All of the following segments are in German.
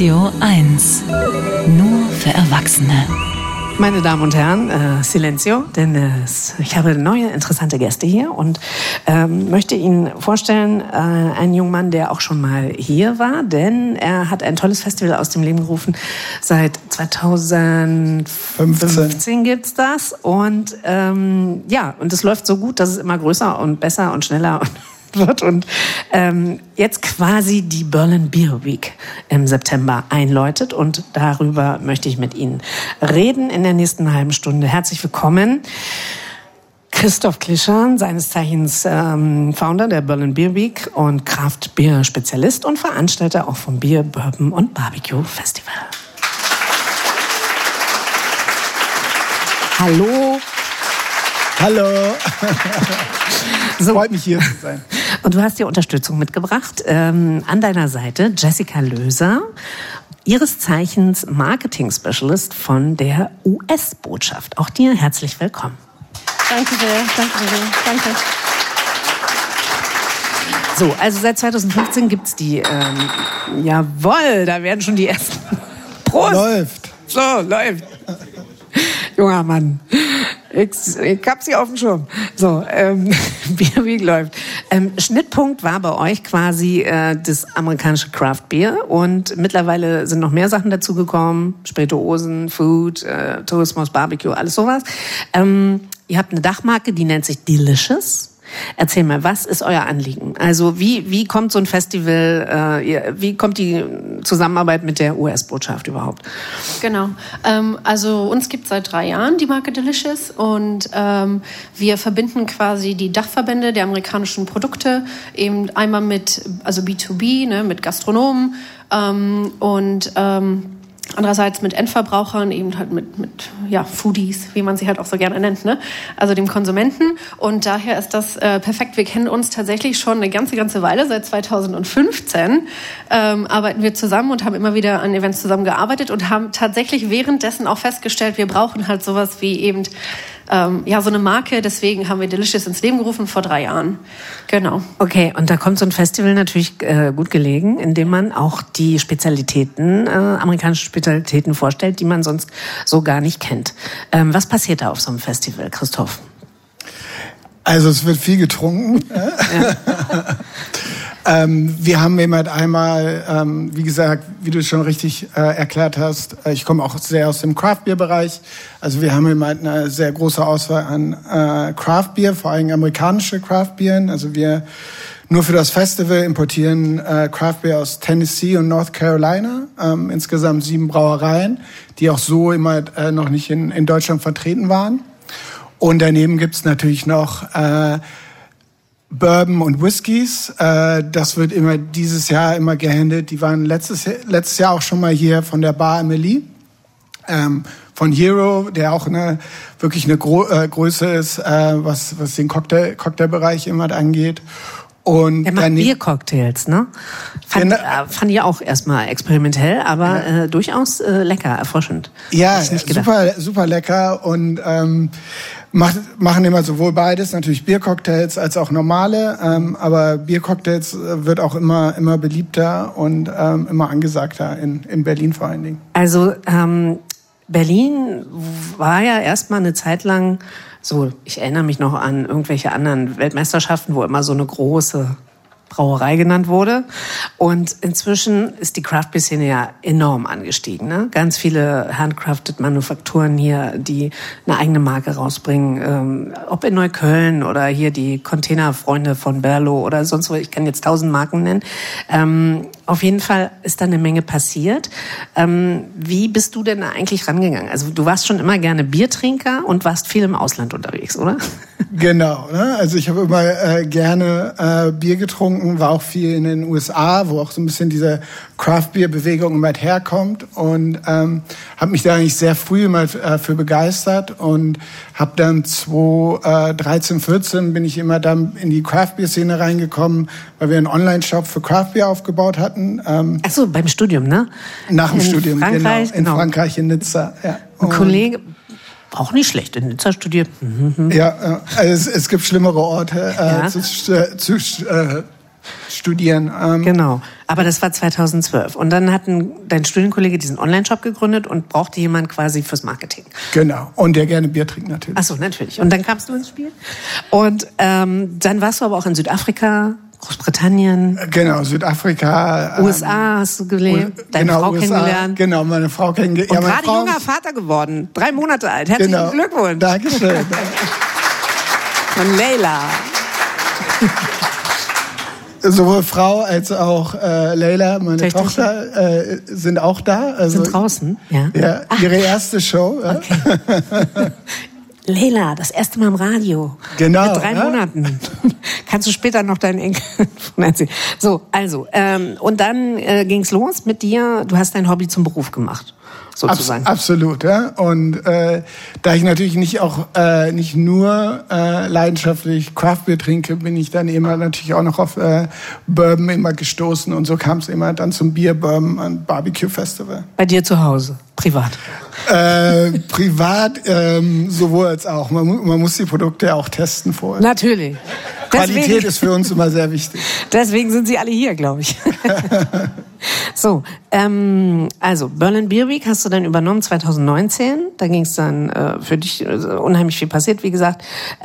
Radio 1. Nur für Erwachsene. Meine Damen und Herren, Silencio, denn ich habe neue, interessante Gäste hier und möchte Ihnen vorstellen, einen jungen Mann, der auch schon mal hier war, denn er hat ein tolles Festival aus dem Leben gerufen. Seit 2015 gibt's das und und es läuft so gut, dass es immer größer und besser und schneller wird und jetzt quasi die Berlin Beer Week im September einläutet und darüber möchte ich mit Ihnen reden in der nächsten halben Stunde. Herzlich willkommen, Christoph Klischer, seines Zeichens Founder der Berlin Beer Week und Craft-Bier-Spezialist und Veranstalter auch vom Bier, Bourbon und Barbecue Festival. Hallo. Hallo. So. Freut mich, hier zu sein. Und du hast dir Unterstützung mitgebracht. An deiner Seite Jessica Löser, ihres Zeichens Marketing Specialist von der US-Botschaft. Auch dir herzlich willkommen. Danke sehr, danke. So, also seit 2015 gibt's die, jawohl, da werden schon die ersten. Prost! Läuft. So, läuft. Junger Mann. Ich hab sie auf dem Schirm. So, Beer Week läuft. Schnittpunkt war bei euch quasi das amerikanische Craft Beer und mittlerweile sind noch mehr Sachen dazugekommen. Spirituosen, Food, Tourismus, Barbecue, alles sowas. Ihr habt eine Dachmarke, die nennt sich Delicious. Erzähl mal, was ist euer Anliegen? Also wie kommt so ein Festival, wie kommt die Zusammenarbeit mit der US-Botschaft überhaupt? Genau, also uns gibt es seit 3 Jahren die Marke Delicious und wir verbinden quasi die Dachverbände der amerikanischen Produkte eben einmal mit, also B2B, ne, mit Gastronomen und andererseits mit Endverbrauchern, eben halt mit Foodies, wie man sie halt auch so gerne nennt, ne? Also dem Konsumenten. Und daher ist das perfekt. Wir kennen uns tatsächlich schon eine ganze Weile. Seit 2015 arbeiten wir zusammen und haben immer wieder an Events zusammengearbeitet und haben tatsächlich währenddessen auch festgestellt, wir brauchen halt sowas wie eben so eine Marke. Deswegen haben wir Delicious ins Leben gerufen vor 3 Jahren. Genau. Okay, und da kommt so ein Festival natürlich gut gelegen, indem man auch die Spezialitäten, amerikanische Spezialitäten vorstellt, die man sonst so gar nicht kennt. Was passiert da auf so einem Festival, Christoph? Also es wird viel getrunken. Ja. Wir haben eben halt einmal, wie gesagt, wie du schon richtig erklärt hast, ich komme auch sehr aus dem Craft-Bier-Bereich. Also wir haben eben halt eine sehr große Auswahl an Craft-Bier, vor allem amerikanische Craft-Bieren. Also wir nur für das Festival importieren Craft-Bier aus Tennessee und North Carolina. Insgesamt 7 Brauereien, die auch so immer noch nicht in Deutschland vertreten waren. Und daneben gibt's natürlich noch Bourbon und Whiskys. Das wird immer dieses Jahr immer gehandelt. Die waren letztes Jahr auch schon mal hier von der Bar Amelie. Von Hero, der auch wirklich eine Größe ist, was den Cocktailbereich immer angeht. Und der macht Biercocktails, ne? Fand ich auch erstmal experimentell, aber durchaus lecker, erfrischend. Ja, super lecker und machen immer sowohl beides, natürlich Biercocktails als auch normale, aber Biercocktails wird auch immer beliebter und immer angesagter in Berlin vor allen Dingen. Also Berlin war ja erstmal eine Zeit lang so, ich erinnere mich noch an irgendwelche anderen Weltmeisterschaften, wo immer so eine große Brauerei genannt wurde. Und inzwischen ist die Craft-Bier-Szene ja enorm angestiegen, ne? Ganz viele Handcrafted-Manufakturen hier, die eine eigene Marke rausbringen. Ob in Neukölln oder hier die Containerfreunde von Berlo oder sonst wo. Ich kann jetzt 1000 Marken nennen. Auf jeden Fall ist da eine Menge passiert. Wie bist du denn eigentlich rangegangen? Also du warst schon immer gerne Biertrinker und warst viel im Ausland unterwegs, oder? Genau, ne? Also ich habe immer gerne Bier getrunken, war auch viel in den USA, wo auch so ein bisschen diese Craft-Bier-Bewegung immer herkommt und habe mich da eigentlich sehr früh immer für begeistert und habe dann 2013, 14 bin ich immer dann in die Craft-Bier-Szene reingekommen, weil wir einen Online-Shop für Craft-Bier aufgebaut hatten. Ach so, beim Studium, ne? Nach dem Studium, Frankreich, genau. In Frankreich, in Nizza. Ja. Ein Kollege, auch nicht schlecht, in Nizza studiert. Ja, also es gibt schlimmere Orte studieren. Genau, aber das war 2012. Und dann hat dein Studienkollege diesen Online-Shop gegründet und brauchte jemand quasi fürs Marketing. Genau, und der gerne Bier trinkt natürlich. Ach so, natürlich. Und dann kamst du ins Spiel. Und dann warst du aber auch in Südafrika, Großbritannien. Genau, Südafrika. USA hast du gelebt, deine Frau USA, kennengelernt. Genau, meine Frau kennengelernt. Und gerade junger Vater geworden, 3 Monate alt. Herzlichen Glückwunsch. Dankeschön. Von Leila. Sowohl Frau als auch Leila, meine Tochter, sind auch da. Also, sind draußen, ja. Ja, ihre erste Show. Okay. Leila, das erste Mal im Radio. Genau. Mit 3 Monaten. Kannst du später noch deinen Enkel erzählen. So, also, und dann ging's los mit dir. Du hast dein Hobby zum Beruf gemacht, sozusagen. Absolut, ja. Und da ich natürlich nicht nur leidenschaftlich Craftbeer trinke, bin ich dann immer natürlich auch noch auf Bourbon immer gestoßen. Und so kam es immer dann zum Bier, Bourbon und Barbecue Festival. Bei dir zu Hause, privat? Privat sowohl als auch. Man muss die Produkte ja auch testen vorher. Natürlich. Qualität ist für uns immer sehr wichtig. Deswegen sind sie alle hier, glaube ich. So, also Berlin Beer Week hast du dann übernommen 2019. Da ging es dann für dich unheimlich viel passiert, wie gesagt.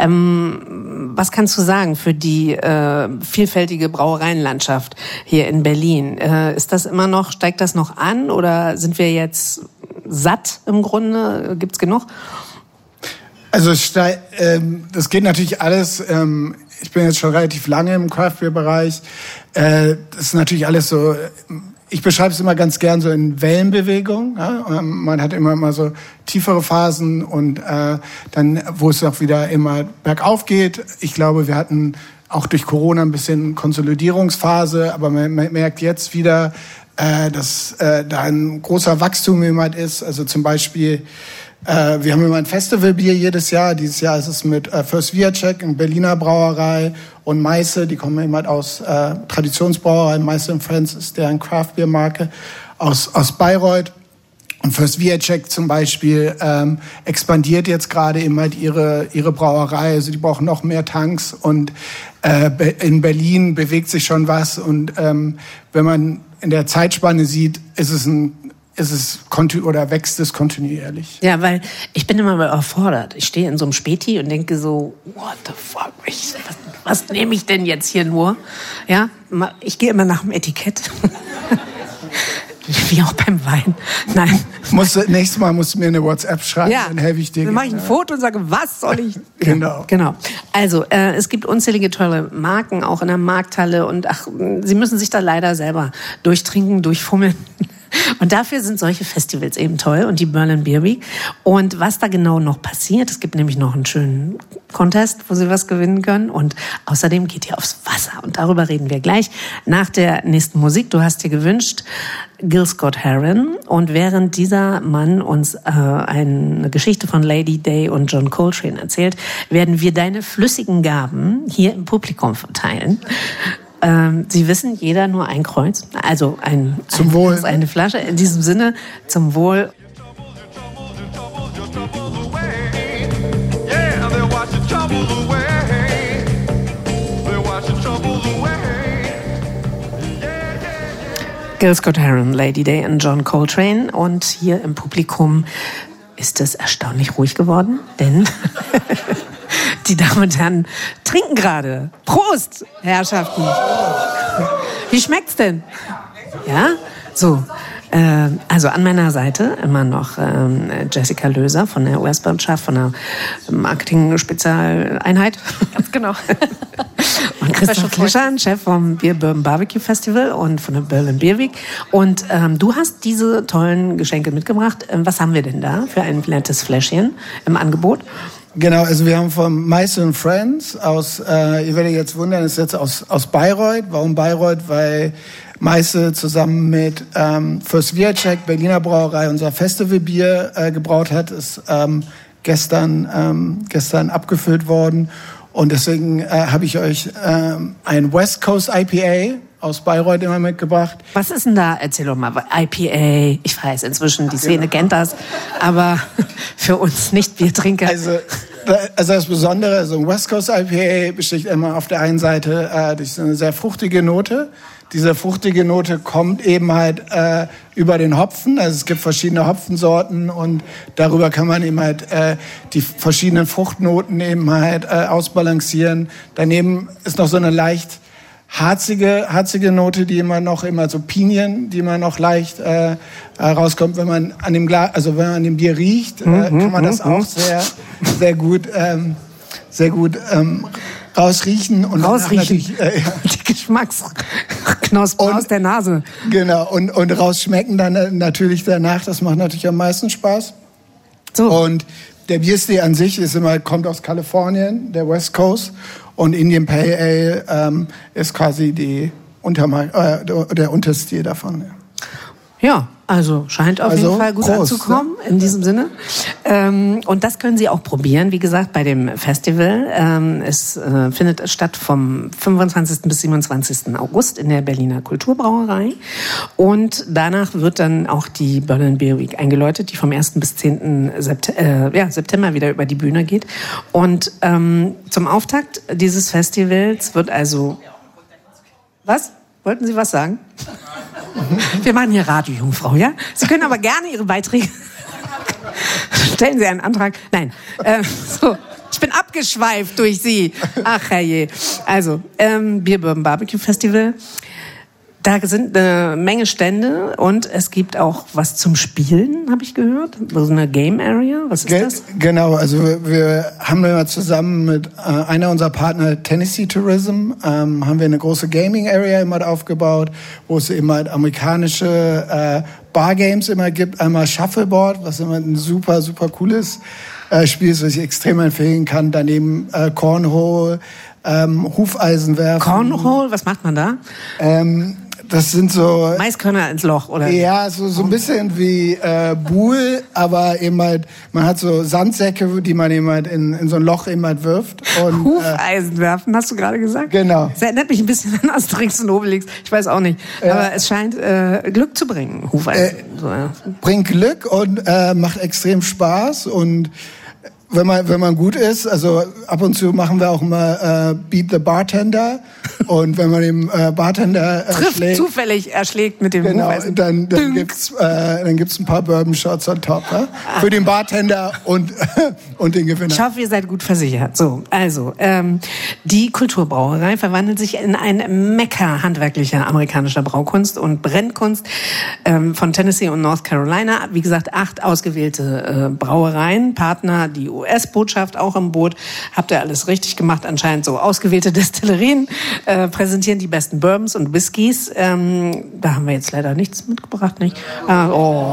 Was kannst du sagen für die vielfältige Brauereienlandschaft hier in Berlin? Ist das immer noch, steigt das noch an oder sind wir jetzt satt im Grunde? Gibt's genug? Also das geht natürlich alles. Ich bin jetzt schon relativ lange im Craft-Beer-Bereich. Das ist natürlich alles so, ich beschreibe es immer ganz gern so in Wellenbewegung. Ja? Man hat immer mal so tiefere Phasen und dann, wo es auch wieder immer bergauf geht. Ich glaube, wir hatten auch durch Corona ein bisschen Konsolidierungsphase, aber man merkt jetzt wieder, dass da ein großer Wachstum immer ist. Also zum Beispiel, wir haben immer ein Festivalbier jedes Jahr. Dieses Jahr ist es mit First Viacek, eine Berliner Brauerei, und Meiße, die kommen immer aus Traditionsbrauerei. Meiße & Friends ist deren Craft-Bier-Marke aus Bayreuth. Und First Viacek zum Beispiel expandiert jetzt gerade immer ihre Brauerei. Also die brauchen noch mehr Tanks und in Berlin bewegt sich schon was. Und wenn man in der Zeitspanne sieht, wächst es kontinuierlich. Ja, weil ich bin immer überfordert. Ich stehe in so einem Späti und denke so, what the fuck, was nehme ich denn jetzt hier nur? Ja, ich gehe immer nach dem Etikett. Wie auch beim Wein. Nein. Nächstes Mal musst du mir eine WhatsApp schreiben, ja, dann helfe ich dir. Dann mache ich ein Foto und sage, was soll ich? Genau. Genau. Also, es gibt unzählige tolle Marken, auch in der Markthalle. Und Sie müssen sich da leider selber durchtrinken, durchfummeln. Und dafür sind solche Festivals eben toll und die Berlin Beer Week. Und was da genau noch passiert, es gibt nämlich noch einen schönen Contest, wo Sie was gewinnen können. Und außerdem geht ihr aufs Wasser. Und darüber reden wir gleich nach der nächsten Musik. Du hast dir gewünscht Gil Scott-Heron. Und während dieser Mann uns eine Geschichte von Lady Day und John Coltrane erzählt, werden wir deine flüssigen Gaben hier im Publikum verteilen. Sie wissen, jeder nur ein Kreuz, also zum Wohl. Eine Flasche. In diesem Sinne, zum Wohl. Gil Scott-Heron, Lady Day und John Coltrane. Und hier im Publikum ist es erstaunlich ruhig geworden, denn die Damen und Herren trinken gerade. Prost, Herrschaften. Wie schmeckt's denn? Ja? So. Also an meiner Seite immer noch Jessica Löser von der US-Botschaft, von der Marketing-Spezialeinheit. Ganz genau. Und Christoph Klischan, Chef vom Beer Bourbon Barbecue Festival und von der Berlin Beer Week. Und du hast diese tollen Geschenke mitgebracht. Was haben wir denn da für ein nettes Fläschchen im Angebot? Genau, also wir haben von Meiße & Friends aus, ihr werdet jetzt wundern, ist jetzt aus Bayreuth. Warum Bayreuth? Weil Meiße zusammen mit First Viacek, Berliner Brauerei, unser Festivalbier gebraut hat, ist gestern abgefüllt worden. Und deswegen habe ich euch ein West Coast IPA aus Bayreuth immer mitgebracht. Was ist denn da? Erzähl doch mal. IPA, ich weiß inzwischen, die Szene kennt das, aber für uns Nicht-Biertrinker. Also Also das Besondere, so ein West Coast IPA besticht immer auf der einen Seite durch so eine sehr fruchtige Note. Diese fruchtige Note kommt eben halt über den Hopfen. Also es gibt verschiedene Hopfensorten und darüber kann man eben halt die verschiedenen Fruchtnoten eben halt ausbalancieren. Daneben ist noch so eine leicht harzige Note, die immer so Pinien, die immer noch leicht rauskommt, wenn man an dem wenn man an dem Bier riecht, kann man das auch sehr gut rausriechen und die Geschmacksknospen aus der Nase. Genau, und rausschmecken dann natürlich danach. Das macht natürlich am meisten Spaß. So. Und der Bierstil an sich kommt aus Kalifornien, der West Coast. Und Indian Pale Ale ist quasi der Unterstil davon. Ja, also scheint auf jeden Fall gut anzukommen, ne? In diesem Sinne. Und das können Sie auch probieren, wie gesagt, bei dem Festival. Es findet statt vom 25. bis 27. August in der Berliner Kulturbrauerei. Und danach wird dann auch die Berlin Beer Week eingeläutet, die vom 1. bis 10. September wieder über die Bühne geht. Und zum Auftakt dieses Festivals wird also... Was? Wollten Sie was sagen? Wir machen hier Radio, Jungfrau, ja? Sie können aber gerne Ihre Beiträge... Stellen Sie einen Antrag. Nein. Ich bin abgeschweift durch Sie. Ach, herrje. Also, Beer Bourbon Barbecue Festival. Da sind eine Menge Stände und es gibt auch was zum Spielen, habe ich gehört. So eine Game Area. Was ist das? Genau, also wir haben ja zusammen mit einer unserer Partner, Tennessee Tourism, haben wir eine große Gaming Area immer aufgebaut, wo es immer amerikanische Bargames immer gibt. Einmal Shuffleboard, was immer ein super, super cooles Spiel ist, was ich extrem empfehlen kann. Daneben Cornhole, Hufeisenwerfen. Cornhole, was macht man da? Das sind so... Maiskörner ins Loch, oder? Ja, so ein bisschen wie Buhl, aber eben halt, man hat so Sandsäcke, die man eben halt in so ein Loch eben halt wirft. Und, Hufeisen werfen, hast du gerade gesagt? Genau. Das erinnert mich ein bisschen an Asterix und Obelix. Ich weiß auch nicht. Aber es scheint Glück zu bringen, Hufeisen. Bringt Glück und macht extrem Spaß und wenn man gut ist, also ab und zu machen wir auch immer Beat the Bartender und wenn man den Bartender zufällig erschlägt mit dem Hufeisen, dann gibt's ein paar Bourbon Shots on top, für den Bartender und den Gewinner. Ich hoffe, ihr seid gut versichert. So, also die Kulturbrauerei verwandelt sich in ein Mekka handwerklicher amerikanischer Braukunst und Brennkunst von Tennessee und North Carolina. Wie gesagt, 8 ausgewählte Brauereien, Partner, die US-Botschaft auch im Boot. Habt ihr alles richtig gemacht, anscheinend so ausgewählte Destillerien präsentieren die besten Bourbons und Whiskys. Da haben wir jetzt leider nichts mitgebracht, nicht? Nein,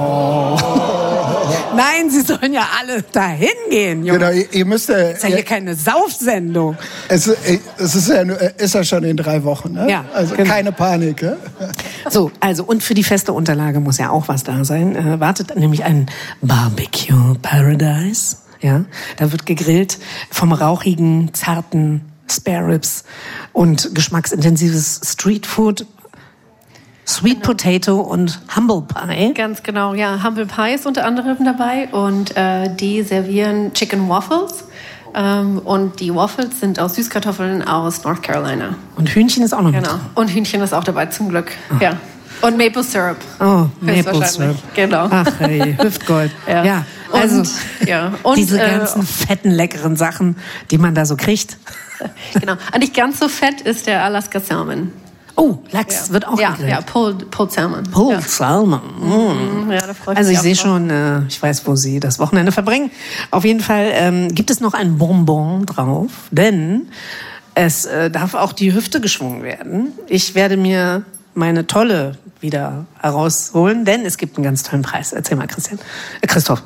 Sie sollen ja alle dahin gehen, Junge. Genau, ihr müsst ja... Das ist ja hier keine Saufsendung. Es ist ja schon in 3 Wochen, ne? Ja, also genau. Keine Panik, ne? So, also und für die feste Unterlage muss ja auch was da sein. Wartet nämlich ein Barbecue Paradise. Ja, da wird gegrillt vom rauchigen, zarten Spare Ribs und geschmacksintensives Streetfood, Sweet Potato und Humble Pie. Ganz genau, ja. Humble Pie ist unter anderem dabei und die servieren Chicken Waffles. Und die Waffles sind aus Süßkartoffeln aus North Carolina. Und Hühnchen ist auch noch mit. Genau. Und Hühnchen ist auch dabei, zum Glück. Ja. Und Maple Syrup. Oh, Maple Syrup. Genau. Ach, hey, Hüftgold. Ja. Also, und diese ganzen fetten, leckeren Sachen, die man da so kriegt. Genau. Und nicht ganz so fett ist der Alaska Salmon. Oh, Lachs wird auch gegrillt. Ja, Pulled Salmon. Pulled Salmon. Ja, da freue ich also mich ich sehe schon, ich weiß, wo Sie das Wochenende verbringen. Auf jeden Fall gibt es noch ein Bonbon drauf, denn es darf auch die Hüfte geschwungen werden. Ich werde mir meine Tolle wieder herausholen, denn es gibt einen ganz tollen Preis. Erzähl mal, Christoph.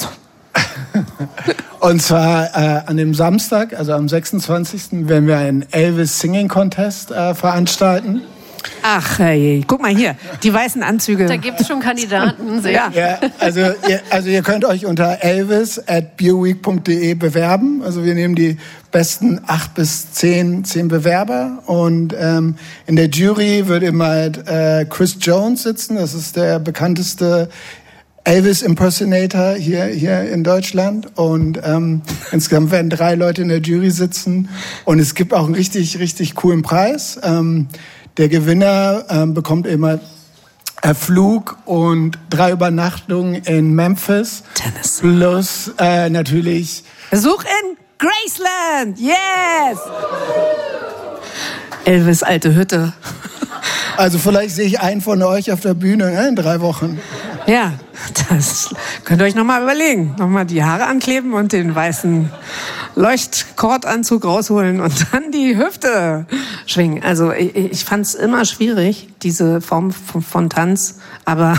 Und zwar an dem Samstag, also am 26. werden wir einen Elvis Singing Contest veranstalten. Ach, hey, guck mal hier, die weißen Anzüge. Da gibt es schon Kandidaten. Ja, also ihr könnt euch unter elvis@beerweek.de bewerben. Also wir nehmen die besten 8 bis 10 Bewerber. Und in der Jury wird immer Chris Jones sitzen. Das ist der bekannteste Elvis Impersonator hier in Deutschland. Und insgesamt werden 3 Leute in der Jury sitzen. Und es gibt auch einen richtig, richtig coolen Preis. Der Gewinner bekommt immer Flug und 3 Übernachtungen in Memphis. Tennessee. Plus natürlich Besuch in Graceland. Yes! Elvis alte Hütte. Also vielleicht sehe ich einen von euch auf der Bühne in 3 Wochen. Ja, das könnt ihr euch nochmal überlegen. Nochmal die Haare ankleben und den weißen Leuchtkordanzug rausholen und dann die Hüfte schwingen. Also ich fand es immer schwierig, diese Form von Tanz, aber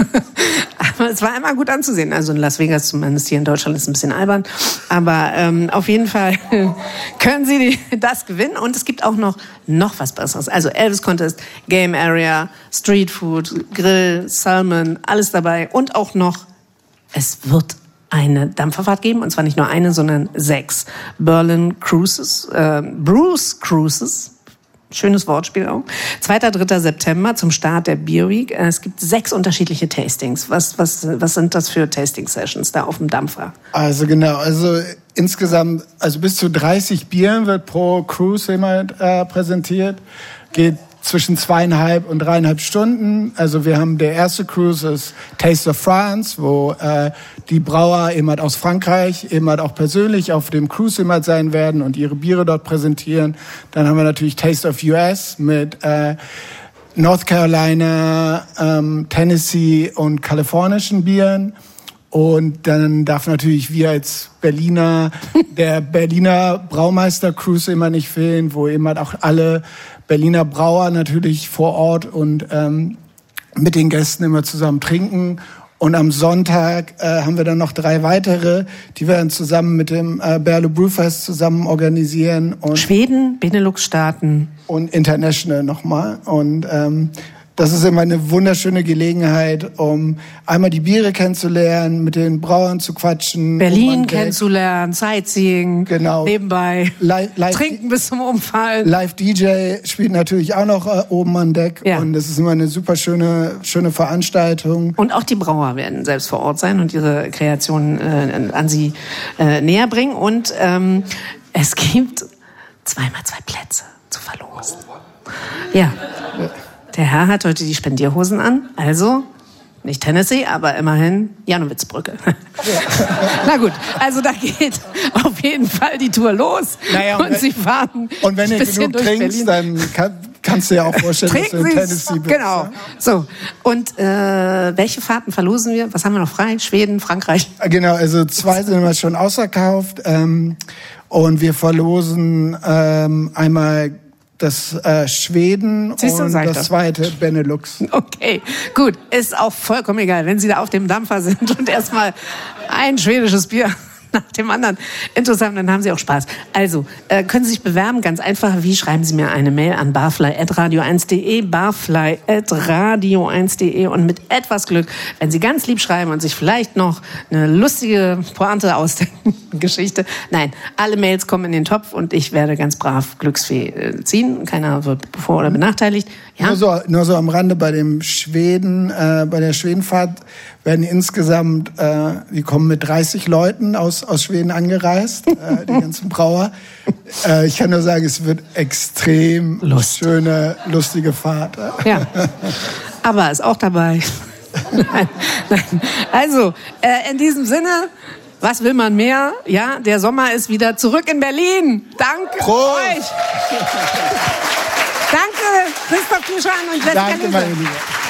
es war immer gut anzusehen. Also in Las Vegas, zumindest hier in Deutschland, ist es ein bisschen albern. Aber auf jeden Fall können Sie das gewinnen. Und es gibt auch noch was Besseres. Also Elvis Contest, Game Area, Street Food, Grill, Salmon, alles dabei. Und auch noch, es wird eine Dampferfahrt geben. Und zwar nicht nur eine, sondern 6. Berlin Cruises, Bruce Cruises. Schönes Wortspiel auch. 2. 3. September zum Start der Beer Week. Es gibt 6 unterschiedliche Tastings. Was sind das für Tasting-Sessions da auf dem Dampfer? Also genau, insgesamt, bis zu 30 Bieren wird pro Cruise immer präsentiert. Geht zwischen 2,5 und 3,5 Stunden. Also wir haben der erste Cruise ist Taste of France, wo die Brauer eben halt aus Frankreich eben halt auch persönlich auf dem Cruise eben halt sein werden und ihre Biere dort präsentieren. Dann haben wir natürlich Taste of US mit North Carolina, Tennessee und kalifornischen Bieren. Und dann darf natürlich wir als Berliner, der Berliner Braumeister-Cruise immer nicht fehlen, wo eben halt auch alle Berliner Brauer natürlich vor Ort und mit den Gästen immer zusammen trinken. Und am Sonntag haben wir dann noch 3 weitere, die wir dann zusammen mit dem Berle Brewfest zusammen organisieren. Und Schweden, Benelux-Staaten. Und International nochmal. Und das ist immer eine wunderschöne Gelegenheit, um einmal die Biere kennenzulernen, mit den Brauern zu quatschen. Berlin kennenzulernen, Sightseeing, genau. Nebenbei Live trinken bis zum Umfallen. Live-DJ spielt natürlich auch noch oben an Deck. Ja. Und das ist immer eine super schöne Veranstaltung. Und auch die Brauer werden selbst vor Ort sein und ihre Kreationen an sie näher bringen. Und es gibt 2x2 Plätze zu verlosen. Ja. Der Herr hat heute die Spendierhosen an, also nicht Tennessee, aber immerhin Janowitzbrücke. Na gut, also da geht auf jeden Fall die Tour los. Naja, und Sie fahren und wenn ihr genug trinkst, dann kannst du ja auch vorstellen, dass du in Tennessee bist. Genau. So, und welche Fahrten verlosen wir? Was haben wir noch frei? Schweden, Frankreich? Genau, also 2 sind wir schon ausverkauft. Und wir verlosen einmal das Schweden und das zweite Benelux. Okay, gut. Ist auch vollkommen egal, wenn Sie da auf dem Dampfer sind und erstmal ein schwedisches Bier nach dem anderen interessant, dann haben Sie auch Spaß. Also, können Sie sich bewerben, ganz einfach. Wie? Schreiben Sie mir eine Mail an barfly@radio1.de, barfly@radio1.de und mit etwas Glück, wenn Sie ganz lieb schreiben und sich vielleicht noch eine lustige Pointe ausdenken, Geschichte. Nein, alle Mails kommen in den Topf und ich werde ganz brav Glücksfee ziehen. Keiner wird vor- oder benachteiligt. Ja? Nur so am Rande bei dem Schweden, bei der Schwedenfahrt werden insgesamt, die kommen mit 30 Leuten aus Schweden angereist, die ganzen Brauer. Ich kann nur sagen, es wird extrem schöne, lustige Fahrt. Ja, aber ist auch dabei. Nein. Also, in diesem Sinne, was will man mehr? Ja, der Sommer ist wieder zurück in Berlin. Danke euch. Danke, Christoph Duschan und Jessica Lüse. Danke, meine Liebe.